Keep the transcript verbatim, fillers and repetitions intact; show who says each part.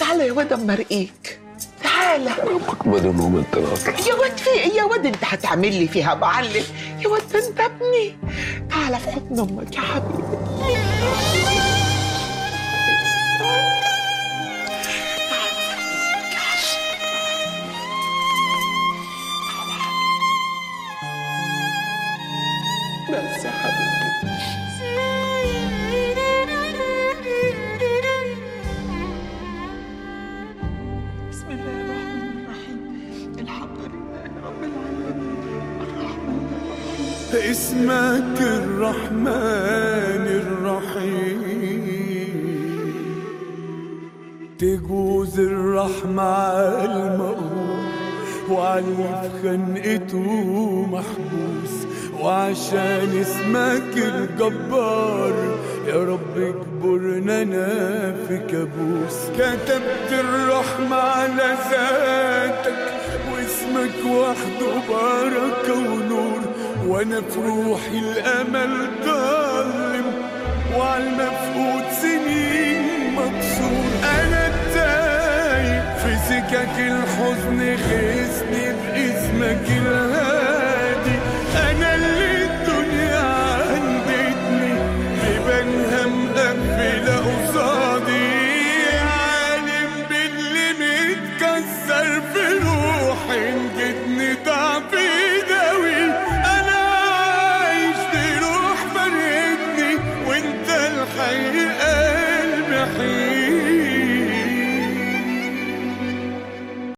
Speaker 1: تعالى يا واد اما ارقيك. تعالى.
Speaker 2: ربك ما دام ما انت اطلع.
Speaker 1: يا واد في ايه يا واد؟ انت هتعمل لي فيها معلم يا واد؟ ده انت ابني. تعالى في حضن امك يا حبيبي. بس يا حبيبي. بسم الله الرحمن الرحيم. الحمد لله رب العالمين الرحمن الرحيم.
Speaker 3: اسمك الرحمن الرحيم، تجوز الرحمة على المقهور وعلي في خنقته محبوس، وعشان اسمك الجبار يا رب اجبرنا انا في كابوس. كتبت الرحمة على ذاتك واسمك وحده بركة ونور، وانا في روحي الامل ضلم وعلى المفقود سنين مكسور. انا التايه في سكك الحزن غيثني باسمك الهادي،